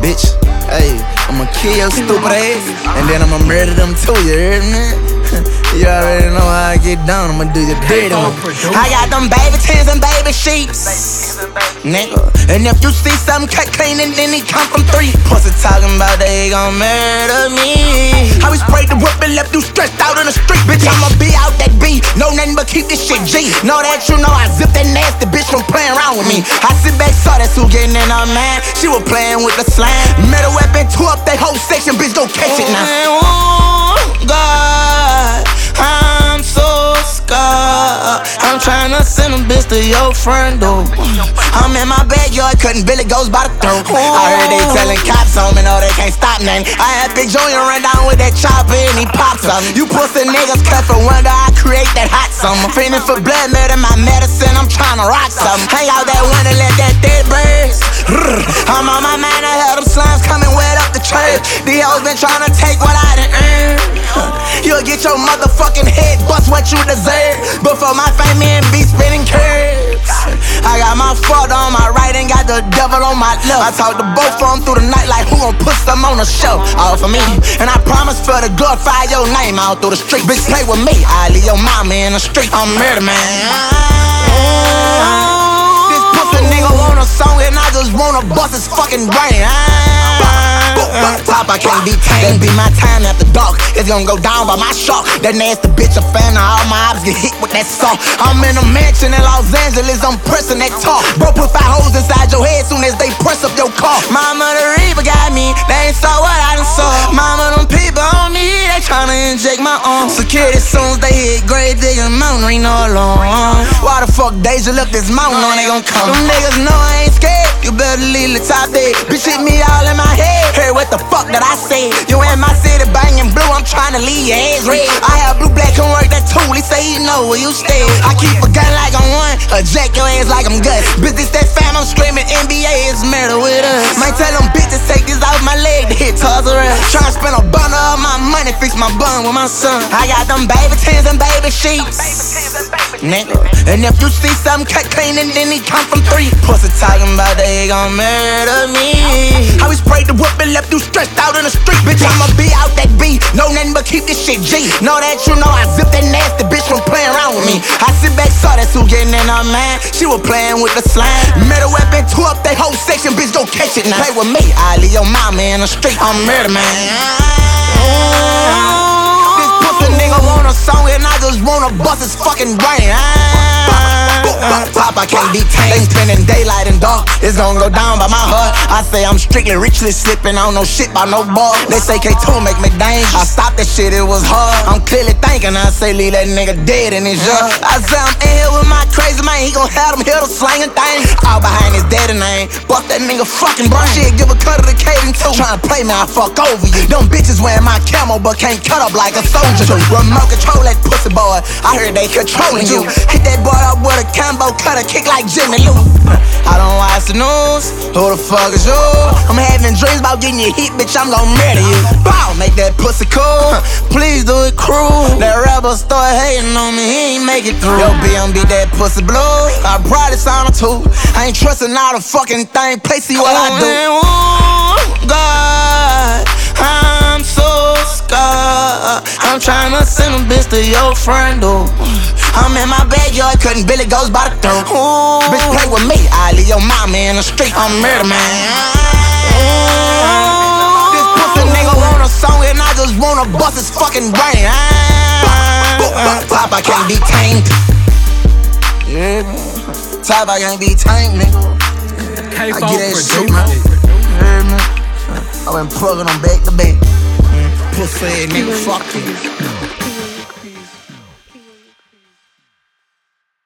bitch. Hey, I'ma kill your stupid ass, and then I'ma murder them too, you heard me? You already know how I get down, I'ma do your dirty one. I got them baby tins and baby sheets, nigga. And if you see something cut clean, and then he come from 3. Pussy talking about they gon' murder me. How we sprayed the whip and left you stretched out in the street. Bitch, I'ma be out that B. No nothing but keep this shit G. Know that you know I zip that nasty bitch from playing around with me. I sit back, saw that who getting in her man. She was playing with the slime. Metal weapon, tore up that whole section, bitch, go catch it now. Oh, God, I'm so scarred. I'm tryna send a bitch to your friend, though. I'm in my backyard, cutting Billy Goes by the throat. I heard they telling cops on me, no, they can't stop nothing. I had Big Junior run down with that chopper and he popped something. You pussy niggas cut for wonder, I create that hot summer. Feeling for blood, murder my medicine, I'm tryna rock something. Hang out that window, let that dead birds. I'm on my mind, I heard them slimes coming wet up the church. These hoes been tryna take what I done earned. You'll get your motherfucking head bust what you deserve. Before my fame and be spinning curves. I got my father on my right and got the devil on my left. I talk to both of them through the night like who gon' put some on the show. All for me. And I promise for the glorify your name out through the street. Bitch, play with me, I leave your mama in the street. I'm murder man. This pussy nigga want a song and I just wanna bust his fucking brain. Top, I can't be tamed. That be my time after dark. It's gonna go down by my shark. That nasty bitch a fan of all my ops get hit with that salt. I'm in a mansion in Los Angeles, I'm pressing that talk. Bro, put 5 holes inside your head soon as they press up your car. Mama, the Reaper got me, they ain't saw what I done saw. Mama, them people on me, they tryna inject my arm. Security soon as they hit Grave Digger Mountain, ain't no alarm. Why the fuck Deja look this mountain on, they gon' come. Them niggas know I ain't scared, you better leave the top there. Bitch hit me all in my head. Hey, what the fuck that I said? You in my city banging blue, I'm tryna leave your ass red. I have blue black and work that tool, he say he know where you stay. I keep a gun like I'm one, a jack your ass like I'm gut. Bitch, this that fam, I'm screaming NBA is murder with us. Might tell them bitches take this off my leg to hit Toys R Us. Tryna spend a bundle of my money, fix my bun with my son. I got them baby tins and baby sheets, nigga. And if you see something cut clean, and then he come from 3. Pussy talking about they gon' murder me. How we sprayed the whip and left you stretched out in the street. Bitch, I'ma be out that B. No nothing but keep this shit G. Know that you know I zip that nasty bitch from playing around with me. I sit back, saw that who getting in her man. She was playing with the slime. Metal weapon, tore up that whole section, bitch, go catch it now. Play with me, I leave your mama in the street. I'm murder man. This pussy nigga want a song and I just wanna bust his fucking brain. Top, I can't be tamed. They spending daylight and dark, it's gonna go down by my heart. I say I'm strictly richly slipping, I don't know shit about no bar. They say K2 make me dangerous, I stopped that shit, it was hard. I'm clearly thinking, I say leave that nigga dead in his yard. I say I'm in here with my crazy man, he gon' have him here to slangin' thing. All behind his daddy name, bust that nigga fucking brain. Shit, give a cut of the Caden too. Tryna play me, I fuck over you. Them bitches wearing my camo but can't cut up like a soldier. Remote control that pussy boy, I heard they controlling you. Hit that boy up with a combo cutter, kick like Jimmy Lou. I don't watch the news, who the fuck is you? I'm having dreams about getting you hit, bitch, I'm gon' murder you. Bow, make that pussy cool, please do it cruel. That rapper start hating on me, he ain't make it through. Yo, BMB that pussy blue, I brought it on too. I ain't trusting all the fucking thing, play see what I do. Oh, God, I'm so scarred. I'm tryna send a bitch to your friend, though. I'm in my backyard, cutting Billy Goes by the throat. Ooh. Bitch, play with me, I leave your mama in the street. I'm murder man. This pussy nigga want a song and I just wanna bust his fucking brain. Top, I can't be tamed. Yeah, top, I can't be tamed, nigga. I get that shit, man. I've been plugging them back to back. Pussy nigga, fuck you.